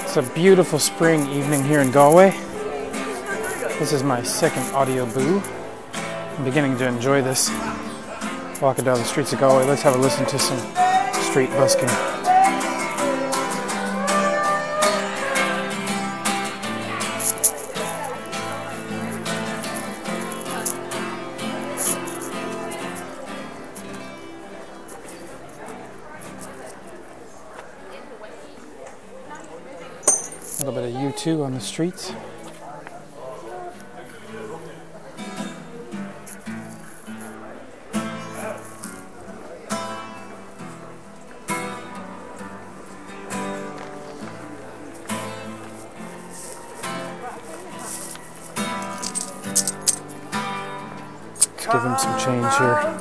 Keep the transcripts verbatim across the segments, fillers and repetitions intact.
It's a beautiful spring evening here in Galway. This is my second audio boo. I'm beginning to enjoy this. Walking down the streets of Galway, let's have a listen to some street busking. A little bit of U two on the streets. Let's give him some change here.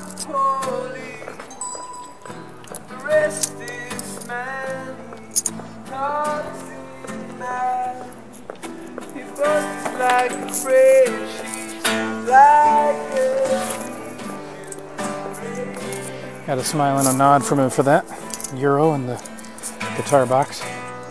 Like a fresh, like a Got a smile and a nod from him for that. Euro in the guitar box.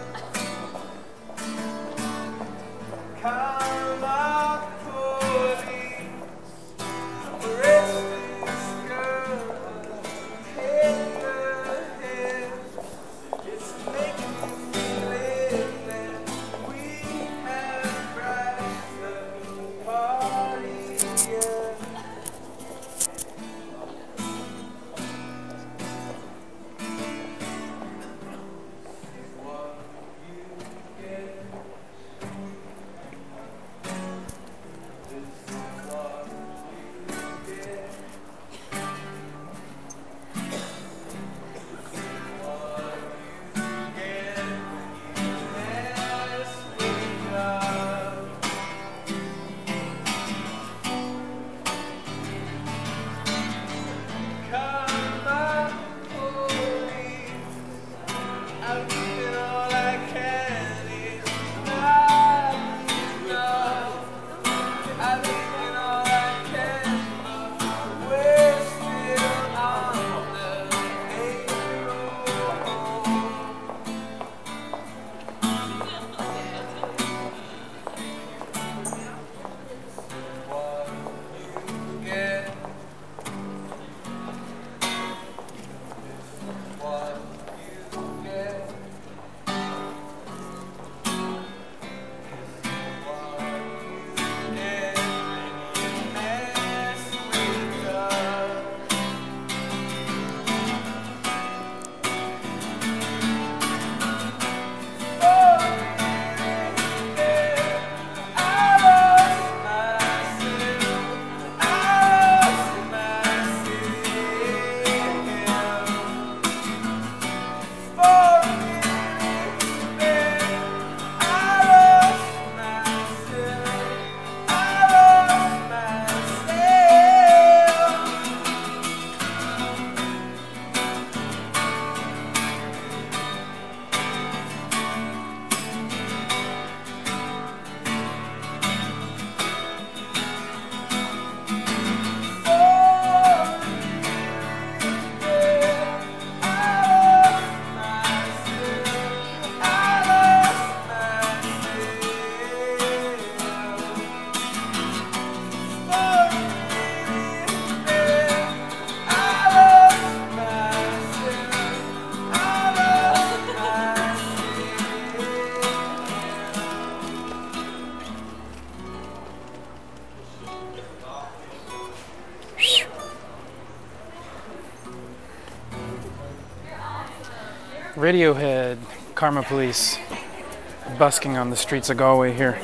Radiohead, Karma Police, busking on the streets of Galway here.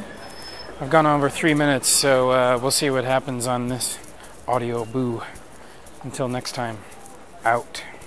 I've gone over three minutes, so uh, we'll see what happens on this audio boo. Until next time, out.